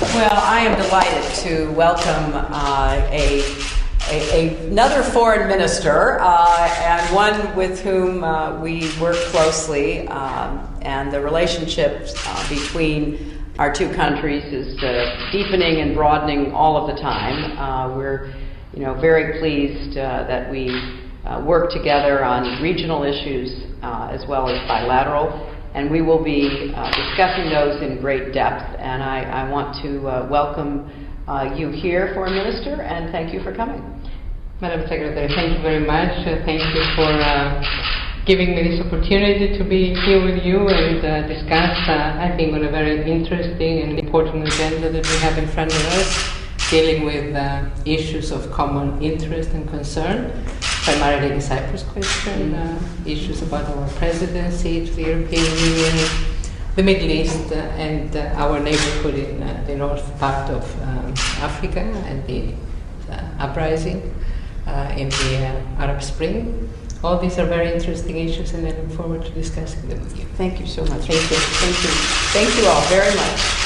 Well, I am delighted to welcome another foreign minister and one with whom we work closely, and the relationship between our two countries is deepening and broadening all of the time. We're, very pleased that we work together on regional issues as well as bilateral. And we will be discussing those in great depth. And I want to welcome you here, Foreign Minister, and thank you for coming. Madam Secretary, thank you very much. Thank you for giving me this opportunity to be here with you and discuss, I think, on a very interesting and important agenda that we have in front of us, dealing with issues of common interest and concern. Primarily the Cyprus question, issues about our presidency to the European Union, the Middle East, and our neighborhood in the north part of Africa, and the uprising in the Arab Spring. All these are very interesting issues, and I look forward to discussing them with you. Thank you so much. Thank you. Thank you. Thank you all very much.